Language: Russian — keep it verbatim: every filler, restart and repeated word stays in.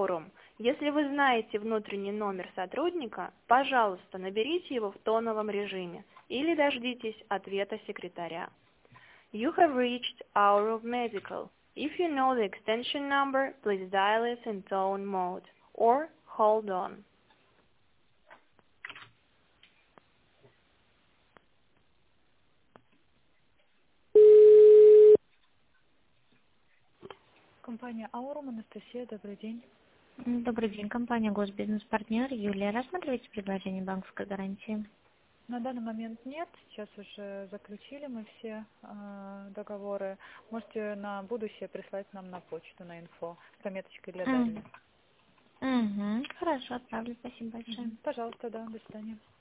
Aurum. Если вы знаете внутренний номер сотрудника, пожалуйста, наберите его в тоновом режиме или дождитесь ответа секретаря. You have reached Aurum Medical. If you know the extension number, please dial it in tone mode or hold on. Компания Аурум, Анастасия, добрый день. М, Добрый день, компания Госбизнес-партнер Юлия. Рассматриваете предложение банковской гарантии? На данный момент нет, сейчас уже заключили мы все э, договоры. Можете на будущее прислать нам на почту, на инфо, с пометочкой для М, Дарьи. Угу, хорошо, отправлю. Спасибо большое. Мгм. Пожалуйста, да, до свидания.